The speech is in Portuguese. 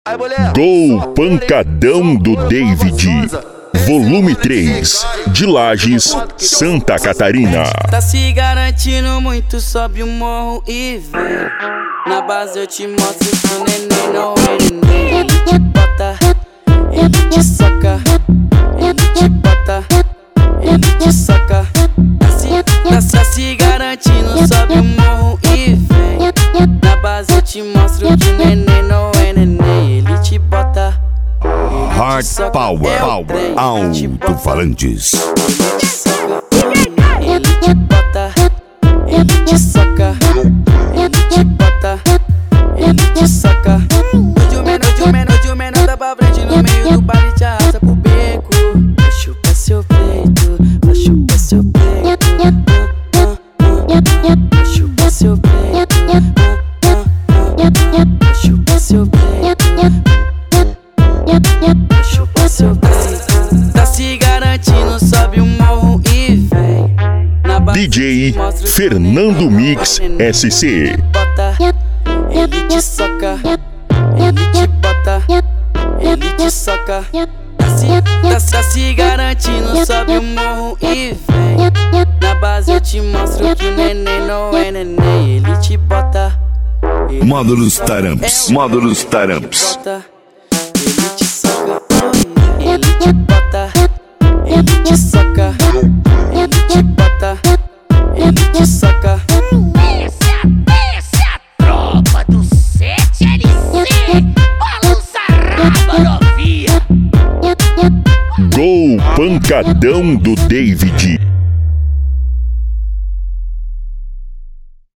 Gol Pancadão do David, volume 3, de Lages, Santa Catarina. Tá se garantindo muito, sobe o morro e vem. Na base eu te mostro que o neném não é neném. Ele te bota, ele te soca, ele te bota, ele te soca. Tá se garantindo, sobe o morro e vem. Na base eu te mostro que o neném não é neném. Ele te bota, Hard Power, alto-falantes. ele te bota, ele te soca, ele te bota, ele te soca. De menor, dá pra frente no meio do baile, te arrasta pro beco. Vai chupar seu peito, vai chupar seu peito. Vai chupar seu peito, vai chupar seu peito. Vai chupar seu peito. Tá se garantindo, sobe o morro e vem. DJ Fernando Mix SC. Ele te soca, ele te bota, ele te soca. Tá se garantindo, sobe o morro e vem. Na base eu te mostro que o neném não é neném. Ele te bota, Módulos Taramps, módulos Taramps. ele te soca, ele te bota, ele te soca, ele te bota, ele te soca. Essa é a tropa do 7LC. Balança raba novinha. Gol Pancadão do David.